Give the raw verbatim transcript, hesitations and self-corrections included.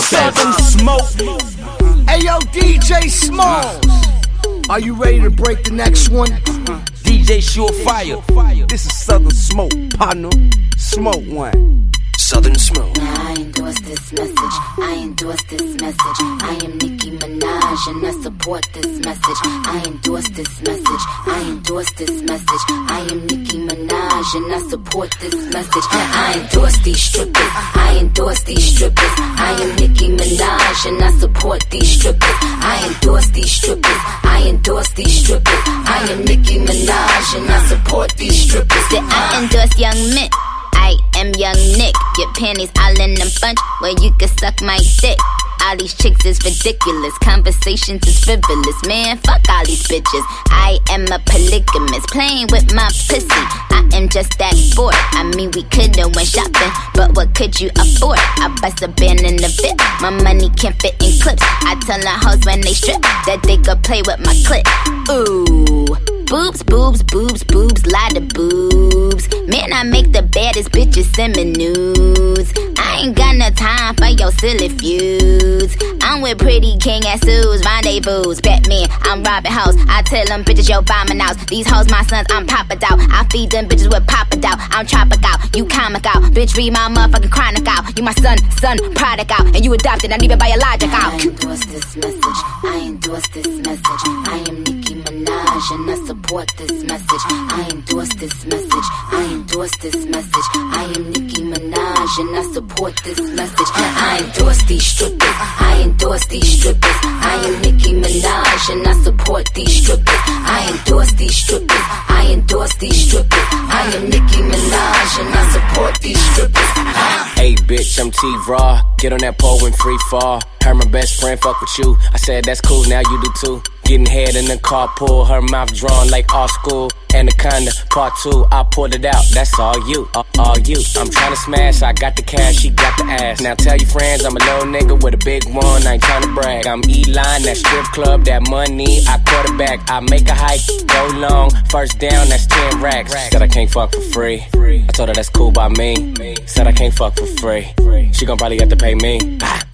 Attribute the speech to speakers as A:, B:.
A: Southern Smoke.
B: Hey yo, D J Smalls, are you ready to break the next one?
A: D J Surefire. This is Southern Smoke, partner. Smoke one.
C: Southern Smoke.
D: I endorse this message. I endorse this message. I am Nicki Minaj and I support this message. I endorse this message. I endorse this message. I am Nicki Minaj and I support this message. I endorse these strippers. I endorse these strippers. I am Nicki Minaj and I support these strippers. I endorse these strippers. I endorse these strippers. I am Nicki Minaj and I support these strippers.
E: I endorse Young Mint. I am Young Nick. Your panties all in a bunch where you can suck my dick. All these chicks is ridiculous. Conversations is frivolous. Man, fuck all these bitches. I am a polygamist. Playing with my pussy. I am just that bored. I mean, we could've went shopping, but what could you afford? I bust a band in the V I P. My money can't fit in clips. I tell the hoes when they strip that they could play with my clip. Ooh. Boobs, boobs, boobs, boobs, lot of boobs. Man, I make the baddest bitches send me nudes. I ain't got no time for your silly feuds. I'm with pretty king at Sue's rendezvous. Batman, I'm robbing hoes. I tell them bitches, yo, buy my house. These hoes, my sons, I'm Papa Dow. I feed them bitches with Papa Dow. I'm tropic out, you comic out. Bitch, read my motherfucking chronic out. You my son, son, product out. And you adopted, not even biological out.
D: I endorse this message. I endorse this message. I am Nicki Minaj and I support this message. I endorse this message. I endorse this message. I am Nicki Minaj and I support this message. I endorse these strippers. I endorse these strippers. I am Nicki Minaj and I support these strippers. I endorse these strippers. I endorse these strippers. I am Nicki Minaj and I support these strippers.
C: Hey bitch, I'm T-Raw. Get on that pole and free fall. Heard my best friend fuck with you. I said that's cool, now you do too. Getting head in the carpool, her mouth drawn like all school. Anaconda, part two, I pulled it out, that's all you, all, all you. I'm trying to smash, I got the cash, she got the ass. Now tell your friends I'm a little nigga with a big one, I ain't trying to brag. I'm E-line, that strip club, that money, I quarterback. I make a hike, go long, first down, that's ten racks. Said I can't fuck for free, I told her that's cool by me. Said I can't fuck for free, she gon' probably have to pay me.